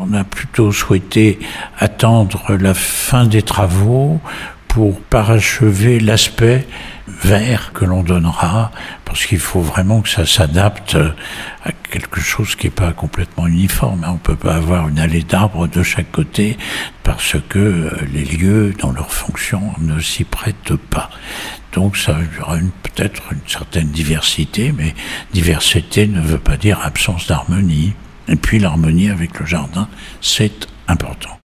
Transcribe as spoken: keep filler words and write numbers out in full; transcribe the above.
On a plutôt souhaité attendre la fin des travaux pour parachever l'aspect vert que l'on donnera, parce qu'il faut vraiment que ça s'adapte à quelque chose qui n'est pas complètement uniforme. On ne peut pas avoir une allée d'arbres de chaque côté, parce que les lieux, dans leur fonction, ne s'y prêtent pas. Donc ça y aura une, peut-être une certaine diversité, mais diversité ne veut pas dire absence d'harmonie. Et puis l'harmonie avec le jardin, c'est important.